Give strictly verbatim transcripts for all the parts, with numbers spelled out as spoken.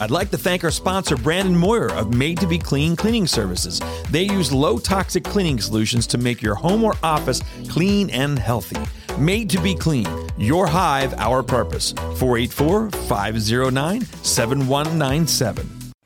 I'd like to thank our sponsor, Brandon Moyer of Made to Be Clean Cleaning Services. They use low-toxic cleaning solutions to make your home or office clean and healthy. Made to Be Clean, your hive, our purpose. four eight four, five zero nine, seven one nine seven.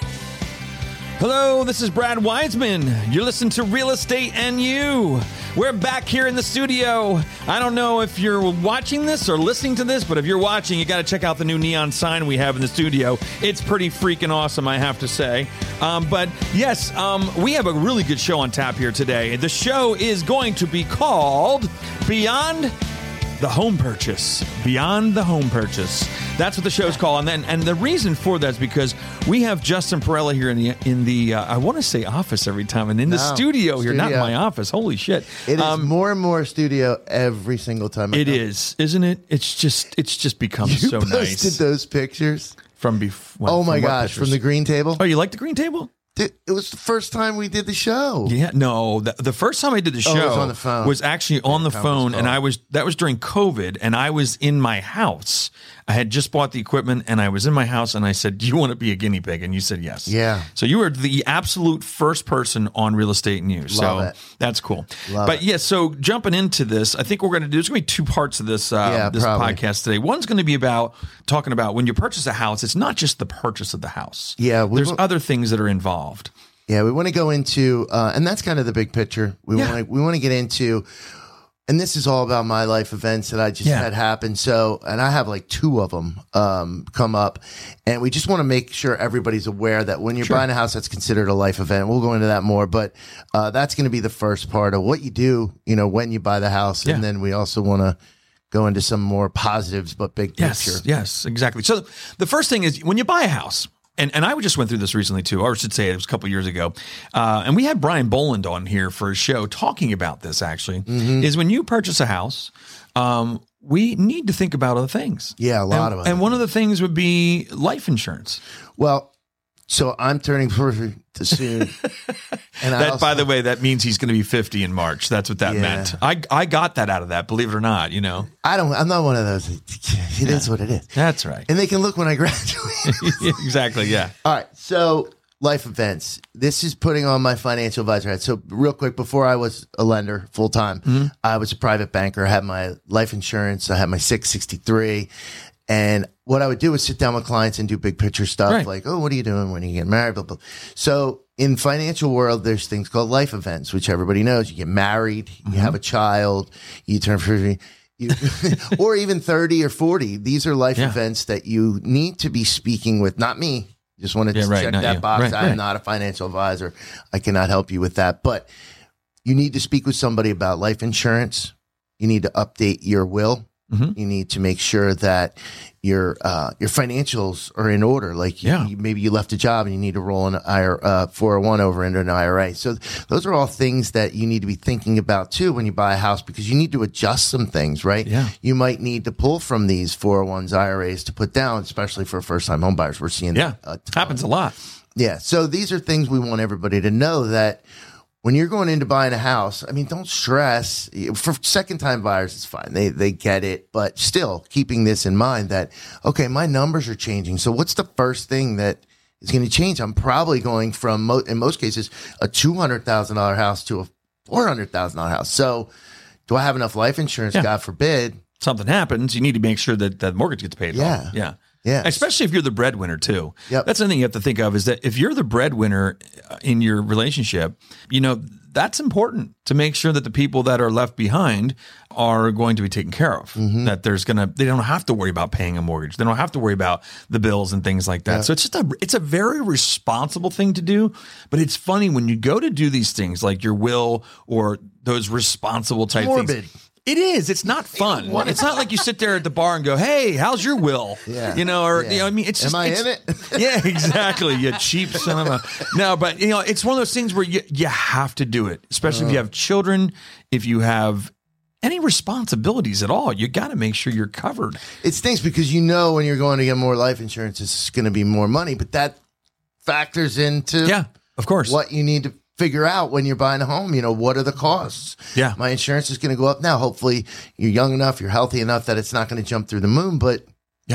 Hello, this is Brad Wiseman. You're listening to Real Estate and You. We're back here in the studio. I don't know if you're watching this or listening to this, but if you're watching, you got to check out the new neon sign we have in the studio. It's pretty freaking awesome, I have to say. Um, but yes, um, we have a really good show on tap here today. The show is going to be called Beyond the Home Purchase. Beyond the Home Purchase. That's what the show's called. And then, and the reason for that is because we have Justin Perella here in the, in the uh, I want to say office every time, and in the no, studio here, studio. not in my office. Holy shit. It is um, more and more studio every single time. I It come. is, isn't it? It's just, it's just become You so posted nice. those pictures. From before. Oh my gosh, from the green table. Oh, you like the green table? Dude, it was the first time we did the show. Yeah, no. The, the first time I did the show Oh, it was on the phone. was actually on the Conference phone, call. and I was that was during COVID, and I was in my house. I had just bought the equipment, and I was in my house, and I said, "Do you want to be a guinea pig?" And you said yes. Yeah. So you were the absolute first person on Real Estate News. Love so it. that's cool. Love but it. yeah, so jumping into this, I think we're going to do. There's going to be two parts of this uh, Yeah, this probably. podcast today. One's going to be about talking about when you purchase a house. It's not just the purchase of the house. Yeah, we there's wa- other things that are involved. Yeah, we want to go into, uh, and that's kind of the big picture. We Yeah. want to we want to get into, and this is all about my life events that I just Yeah. had happen. So, and I have like two of them um, come up, and we just want to make sure everybody's aware that when you're Sure. buying a house, that's considered a life event. We'll go into that more, but uh, that's going to be the first part of what you do, you know, when you buy the house, Yeah. and then we also want to go into some more positives, but big Yes, picture. yes, exactly. So the first thing is when you buy a house, and, and I just went through this recently too, or I should say it was a couple of years ago, uh, and we had Brian Boland on here for a show talking about this actually, Mm-hmm. is when you purchase a house, um, we need to think about other things. Yeah, a lot and, of other And one of the things would be life insurance. Well, so I'm turning forty soon, and I That, also, by the way, that means he's going to be fifty in March. That's what that Yeah. meant. I I got that out of that, believe it or not, you know. I don't. I'm not one of those. It is what it is. That's right. And they can look when I graduate. Exactly, yeah. All right. So life events. This is putting on my financial advisor hat. So real quick, before I was a lender full time, Mm-hmm. I was a private banker. I had my life insurance. I had my six sixty-three. And what I would do is sit down with clients and do big picture stuff Right. like, oh, what are you doing? When are you getting married? Blah, blah. So in financial world, there's things called life events, which everybody knows. You get married, Mm-hmm. you have a child, you turn fifty, you, or even thirty or forty. These are life Yeah. events that you need to be speaking with, not me. Just wanted Yeah, to right, check not that you. box. Right, I'm right. not a financial advisor. I cannot help you with that. But you need to speak with somebody about life insurance. You need to update your will. Mhm. You need to make sure that your uh, your financials are in order. Like you, Yeah. you- maybe you left a job and you need to roll an I R, uh, four oh one over into an I R A. So those are all things that you need to be thinking about too when you buy a house, because you need to adjust some things, right? Yeah. You might need to pull from these four oh ones, I R As to put down, especially for first time home buyers. We're seeing Yeah, that a ton. happens a lot. Yeah. So these are things we want everybody to know, that when you're going into buying a house, I mean, don't stress. For second time buyers, it's fine. They they get it. But still keeping this in mind that, okay, my numbers are changing. So what's the first thing that is going to change? I'm probably going from, mo- in most cases, a two hundred thousand dollars house to a four hundred thousand dollars house. So do I have enough life insurance? Yeah. God forbid. Something happens, you need to make sure that that mortgage gets paid Yeah. off. Yeah. Yeah. Especially if you're the breadwinner too. Yep. That's the thing you have to think of, is that if you're the breadwinner in your relationship, you know, that's important to make sure that the people that are left behind are going to be taken care of. Mm-hmm. That there's going to, they don't have to worry about paying a mortgage. They don't have to worry about the bills and things like that. Yeah. So it's just a, it's a very responsible thing to do. But it's funny when you go to do these things like your will or those responsible type Morbid. things. It is. It's not fun. It's not like you sit there at the bar and go, "Hey, how's your will?" Yeah. You know, or Yeah. you know, I mean, it's Am just, I it's- in it? Yeah, exactly. You cheap son of a. No, but you know, it's one of those things where you you have to do it, especially if you have children, if you have any responsibilities at all. You got to make sure you're covered. It stinks because you know when you're going to get more life insurance, it's going to be more money, but that factors into Yeah, of course. what you need to figure out when you're buying a home. You know, what are the costs? Yeah. My insurance is going to go up now. Hopefully you're young enough, you're healthy enough that it's not going to jump through the moon, but Yeah.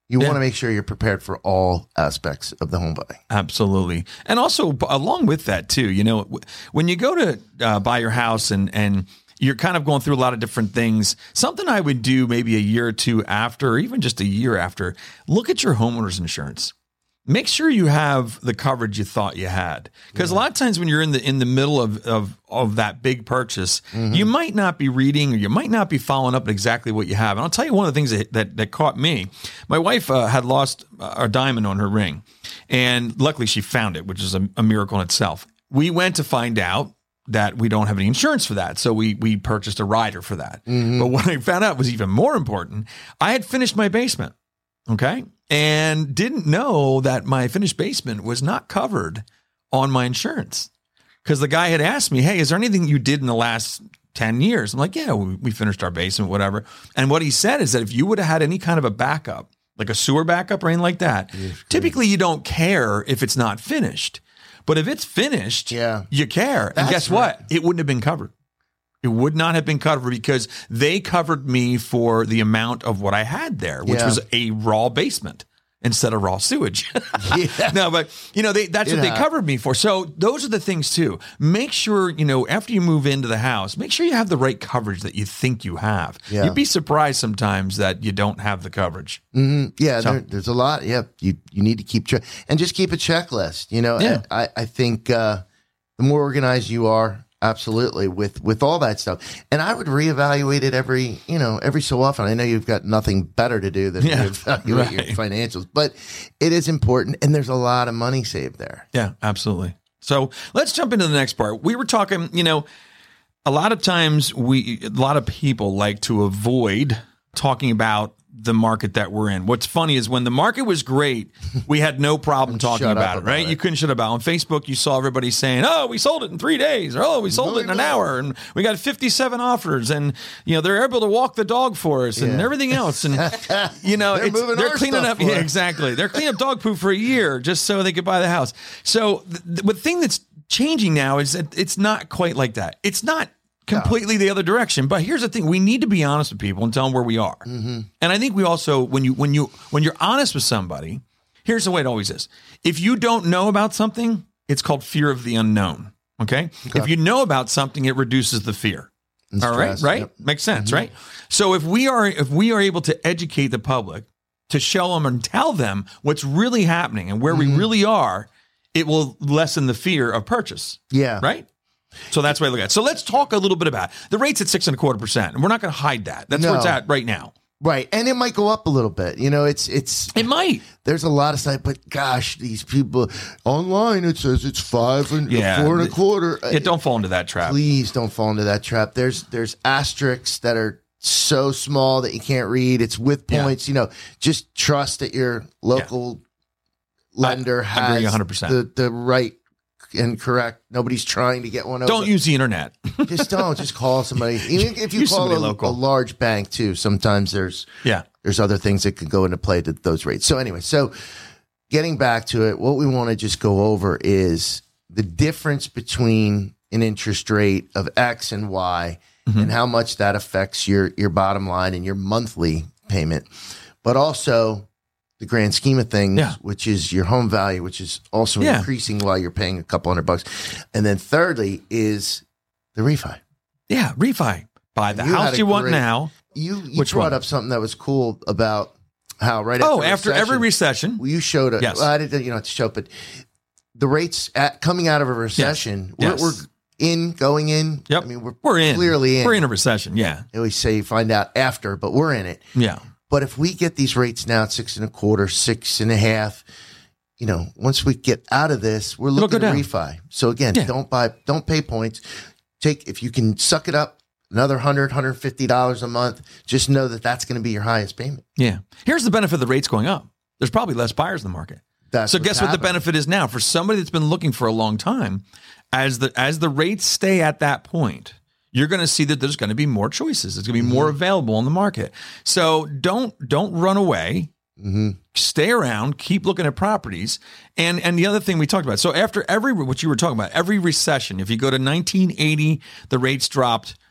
You Yeah. want to make sure you're prepared for all aspects of the home buying. Absolutely. And also b- along with that too, you know, w- when you go to uh, buy your house and, and you're kind of going through a lot of different things, something I would do maybe a year or two after, or even just a year after, look at your homeowner's insurance. Make sure you have the coverage you thought you had. Because yeah. a lot of times when you're in the in the middle of of, of that big purchase, mm-hmm. you might not be reading or you might not be following up exactly what you have. And I'll tell you one of the things that that, that caught me. My wife uh, had lost a diamond on her ring. And luckily she found it, which is a, a miracle in itself. We went to find out that we don't have any insurance for that. So we we purchased a rider for that. Mm-hmm. But what I found out was even more important. I had finished my basement. Okay. And didn't know that my finished basement was not covered on my insurance. Because the guy had asked me, hey, is there anything you did in the last ten years? I'm like, yeah, we, we finished our basement, whatever. And what he said is that if you would have had any kind of a backup, like a sewer backup or anything like that, typically you don't care if it's not finished. But if it's finished, yeah. you care. That's and guess right. what? It wouldn't have been covered. It would not have been covered because they covered me for the amount of what I had there, which yeah. was a raw basement instead of raw sewage. yeah. No, but you know, they, that's yeah. what they covered me for. So those are the things too. Make sure, you know, after you move into the house, make sure you have the right coverage that you think you have. Yeah. You'd be surprised sometimes that you don't have the coverage. Mm-hmm. Yeah. So, there, there's a lot. Yeah. You, you need to keep track and just keep a checklist. You know, yeah. I, I think uh, the more organized you are, absolutely, with with all that stuff. And I would reevaluate it every, you know, every so often. I know you've got nothing better to do than yeah, reevaluate right. your financials, but it is important. And there's a lot of money saved there. Yeah, absolutely. So let's jump into the next part. We were talking, you know, a lot of times we, a lot of people like to avoid talking about the market that we're in. What's funny is when the market was great, we had no problem talking about it, right? About it. You couldn't shut about it. On Facebook, you saw everybody saying, oh, we sold it in three days, or oh, we sold really it in an well. hour, and we got fifty-seven offers, and you know, they're able to walk the dog for us, and yeah. everything else. And you know, they're, it's, they're cleaning up, yeah, exactly. They're cleaning up dog poop for a year just so they could buy the house. So the, the thing that's changing now is that it's not quite like that. It's not completely the other direction. But here's the thing. We need to be honest with people and tell them where we are. Mm-hmm. And I think we also, when you, when you, when you're honest with somebody, here's the way it always is. If you don't know about something, it's called fear of the unknown. Okay. okay. If you know about something, it reduces the fear. And all stress, right. Right. Yep. Makes sense. Mm-hmm. Right. So if we are, if we are able to educate the public, to show them and tell them what's really happening and where mm-hmm. we really are, it will lessen the fear of purchase. Yeah. Right. So that's what I look at. So let's talk a little bit about it. The rate's at six and a quarter percent, and we're not going to hide that. That's no. where it's at right now. Right. And it might go up a little bit. You know, it's, it's, it might. There's a lot of sites, but gosh, these people online, it says it's five and yeah, four and a quarter. Yeah, don't fall into that trap. Please don't fall into that trap. There's, there's asterisks that are so small that you can't read. It's with points, yeah. you know, just trust that your local yeah. lender I, has I agree one hundred percent. The, the right and correct. Nobody's trying to get one over. Don't use the internet. Just don't. Just call somebody. Even if you use call a, a large bank too, sometimes there's yeah there's other things that could go into play to those rates. So anyway, so getting back to it, what we want to just go over is the difference between an interest rate of X and Y mm-hmm. and how much that affects your your bottom line and your monthly payment, but also the grand scheme of things, yeah. which is your home value, which is also yeah. increasing while you're paying a couple hundred bucks. And then thirdly is the refi. Yeah, refi. Buy the you house you great, want now. You, you which brought one? up something that was cool about how right oh, after after recession, every recession. Well, you showed it. Yes. Well, I didn't, you know, to show, but the rates at, coming out of a recession, yes. we're, yes. we're in, going in. Yep. I mean, we're, we're in. clearly in. We're in a recession, yeah. They always say you find out after, but we're in it. Yeah. But if we get these rates now at six and a quarter, six and a half, you know, once we get out of this, we're looking at refi. So again, yeah. don't buy, don't pay points. Take, if you can suck it up, another one hundred dollars, one hundred fifty dollars a month, just know that that's going to be your highest payment. Yeah. Here's the benefit of the rates going up. There's probably less buyers in the market. That's so guess happening. What the benefit is now for somebody that's been looking for a long time, as the, as the rates stay at that point, you're going to see that there's going to be more choices. There's going to be more available in the market. So don't don't run away. Mm-hmm. Stay around. Keep looking at properties. And and the other thing we talked about. So after every what you were talking about, every recession, if you go to nineteen eighty, the rates dropped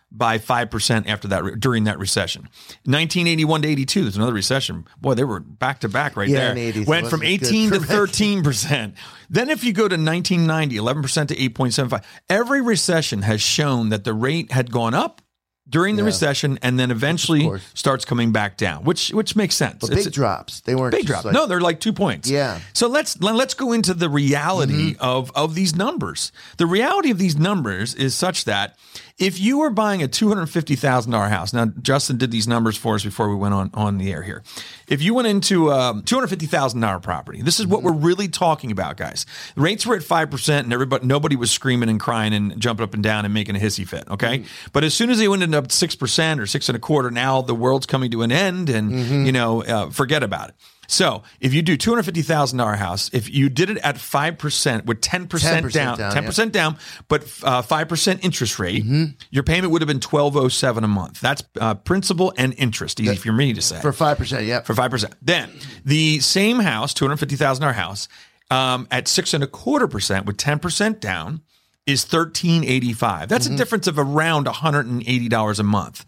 by five percent after that, during that recession. nineteen eighty-one to eighty-two, there's another recession. Boy, they were back to back right Yeah, there. in the eighties, Went it from wasn't eighteen good to for thirteen percent. Then if you go to nineteen ninety, eleven percent to eight point seven five. Every recession has shown that the rate had gone up during the Yeah. recession and then eventually course. starts coming back down, which which makes sense. But It's big drops. They weren't big just drop. like- no, they're like two points. Yeah. So let's let- let's go into the reality Mm-hmm. of of these numbers. The reality of these numbers is such that if you were buying a two hundred fifty thousand dollars house, now Justin did these numbers for us before we went on, on the air here. If you went into a two hundred fifty thousand dollars property, this is what Mm-hmm. we're really talking about, guys. The rates were at five percent and everybody, nobody was screaming and crying and jumping up and down and making a hissy fit, okay? Mm-hmm. But as soon as they went up six percent or six and a quarter, now the world's coming to an end and, Mm-hmm. you know, uh, forget about it. So if you do two hundred fifty thousand dollars house, if you did it at five percent with ten percent, ten percent down, down, ten percent down, but uh, five percent interest rate, Mm-hmm. your payment would have been twelve oh seven a month. That's uh, principal and interest. Easy for me to say. For five percent, yeah. For five percent. Then the same house, two hundred fifty thousand dollars house, um, at six and a quarter percent with ten percent down is thirteen eighty-five. That's Mm-hmm. a difference of around one hundred eighty dollars a month.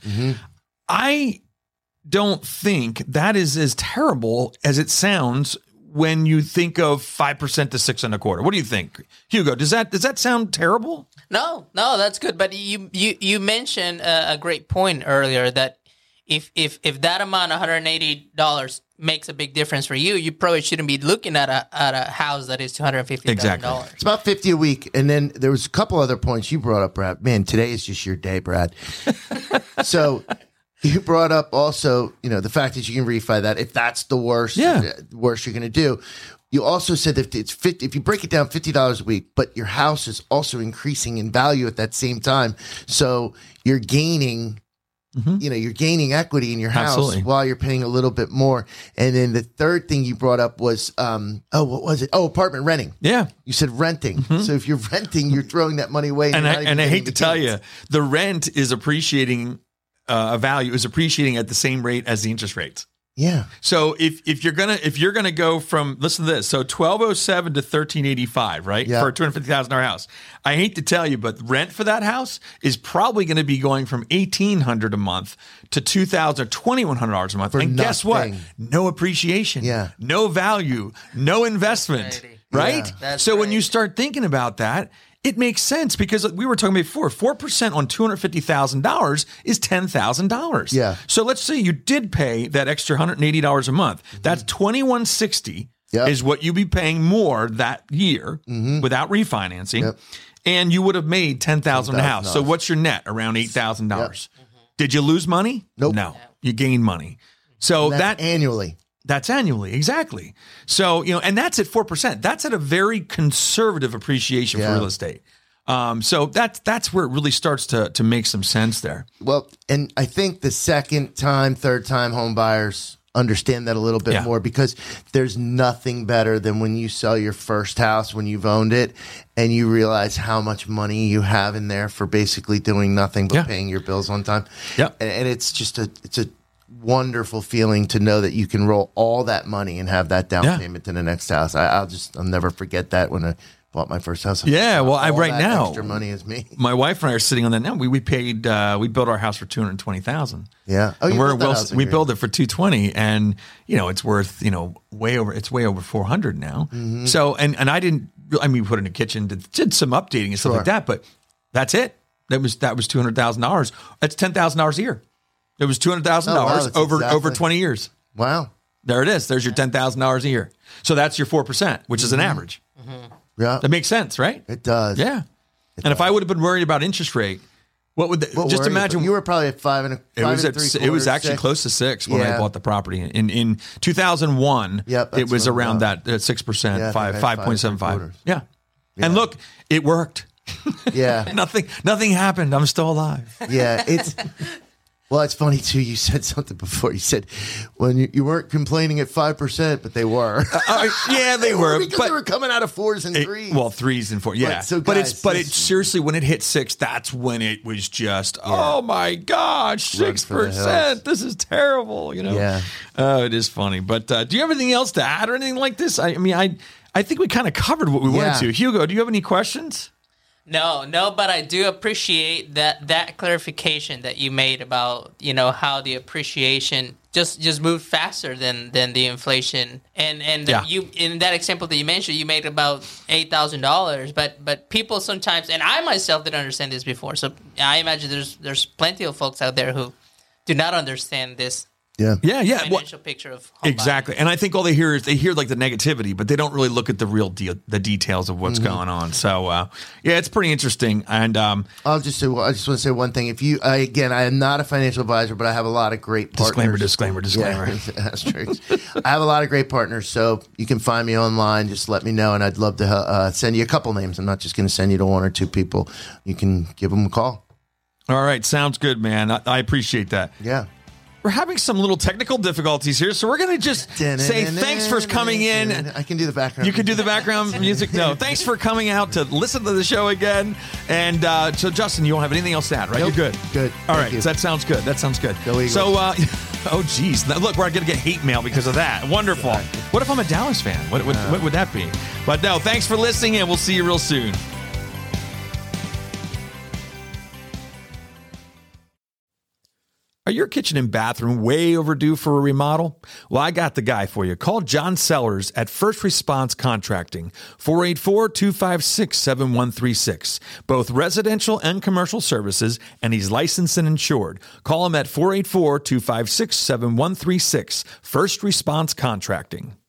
I don't think that is as terrible as it sounds when you think of five percent to six and a quarter. What do you think, Hugo? Does that does that sound terrible? No, no, that's good. But you you you mentioned a, a great point earlier that if if if that amount, one hundred eighty dollars, makes a big difference for you, you probably shouldn't be looking at a at a house that is two hundred fifty thousand dollars. Exactly. It's about fifty a week. And then there was a couple other points you brought up, Brad. Man, today is just your day, Brad. So you brought up also, you know, the fact that you can refi that if that's the worst, Yeah. worst you're going to do. You also said that it's fifty, if you break it down, fifty dollars a week, but your house is also increasing in value at that same time. So you're gaining, Mm-hmm. you know, you're gaining equity in your house Absolutely. while you're paying a little bit more. And then the third thing you brought up was, um, oh, what was it? Oh, apartment renting. Yeah. You said renting. So if you're renting, you're throwing that money away. And you're I, not even and I getting hate to the tell gains. you, the rent is appreciating, uh, a value is appreciating at the same rate as the interest rates. Yeah. So if if you're gonna if you're gonna go from listen to this, so twelve oh seven to thirteen eighty five, right? Yeah. For a two hundred fifty thousand dollar house. I hate to tell you, but rent for that house is probably going to be going from eighteen hundred a month to two thousand or twenty one hundred dollars a month. For and guess what? nothing. No appreciation. Yeah. No value. No investment. Righty. Right. Yeah. That's so when right. you start thinking about that, it makes sense because we were talking before, four percent on two hundred fifty thousand dollars is ten thousand dollars. Yeah. So let's say you did pay that extra one hundred eighty dollars a month. That's twenty-one sixty Yep. is what you'd be paying more that year without refinancing. Yep. And you would have made ten thousand dollars a house. So ten thousand dollars. what's your net? Around eight thousand dollars. Did you lose money? Nope. No. You gained money. So That's that annually. that's annually, exactly. So, you know, and that's at four percent. That's at a very conservative appreciation Yeah. for real estate. Um, so that's that's where it really starts to to make some sense there. Well, and I think the second time, third time home buyers understand that a little bit Yeah. more because there's nothing better than when you sell your first house when you've owned it and you realize how much money you have in there for basically doing nothing but Yeah. paying your bills on time. Yep. And, and it's just a it's a wonderful feeling to know that you can roll all that money and have that down Yeah. payment to the next house. I, I'll just I'll never forget that when I bought my first house. Yeah, well, I- All right that now- extra money is me. My wife and I are sitting on that now. We we paid uh, we built our house for two hundred twenty thousand. Yeah. Oh, And you we're built that well, house in we Green. built it for two twenty, and you know it's worth you know way over it's way over four hundred now. Mm-hmm. So and and I didn't I mean we put in a kitchen, did, did some updating and stuff Sure. like that, but that's it. That was that was two hundred thousand dollars. That's ten thousand dollars a year. It was two hundred thousand Oh, wow, dollars that's over exactly- over twenty years. Wow. There it is. There's your ten thousand dollars a year. So that's your four percent, which is an average. Yeah. That makes sense, right? It does. Yeah. And if I would have been worried about interest rate, what would the, What just were you? imagine? You were probably at five and a. It five was and at, three it was quarters, actually six. close to six when I Yeah. bought the property in in two thousand one. Yep, it that's was when I around bought. that uh, six percent, Yeah, I think I five had five five point seven and three five. quarters. Yeah. and look, it worked. Yeah. nothing nothing happened. I'm still alive. Yeah. It's. Well, it's funny too. You said something before. You said when you, you weren't complaining at five percent, but they were. Uh, yeah, they were, because but they were coming out of fours and it- threes. well, threes and four. Yeah, But so but it's guys, but this- it seriously when it hit six, that's when it was just oh my gosh, Run six for the percent. This is terrible. You know. Yeah. Oh, it is funny. But uh, do you have anything else to add or anything like this? I, I mean, I I think we kind of covered what we Yeah. wanted to. Hugo, do you have any questions? No, no, but I do appreciate that that clarification that you made about, you know, how the appreciation just just moved faster than, than the inflation. And and Yeah. you in that example that you mentioned, you made about eight thousand dollars, but but people sometimes, and I myself didn't understand this before. So I imagine there's there's plenty of folks out there who do not understand this Yeah. Yeah, yeah. Well, financial picture of home exactly. And I think all they hear is they hear like the negativity, but they don't really look at the real deal, the details of what's going on. So, uh, yeah, it's pretty interesting. And um, I'll just say, I just want to say one thing. If you, I, again, I am not a financial advisor, but I have a lot of great partners. disclaimer, disclaimer, disclaimer. Yeah, asterisks. I have a lot of great partners, so you can find me online. Just let me know, and I'd love to uh, send you a couple names. I'm not just going to send you to one or two people. You can give them a call. All right, sounds good, man. I, I appreciate that. Yeah. We're having some little technical difficulties here, so we're going to just say thanks for coming in. I can do the background. You can do the background music. No, thanks for coming out to listen to the show again. And uh, so, Justin, you don't have anything else to add, right? Nope. You're good. Good. All Thank right, you. so that sounds good. That sounds good. Go Eagles. So, uh, oh, geez. Now, look, we're going to get hate mail because of that. Wonderful. What if I'm a Dallas fan? What, what, what would that be? But no, thanks for listening, and we'll see you real soon. Are your kitchen and bathroom way overdue for a remodel? Well, I got the guy for you. Call John Sellers at First Response Contracting, four eight four, two five six, seven one three six. Both residential and commercial services, and he's licensed and insured. Call him at four eight four, two five six, seven one three six. First Response Contracting.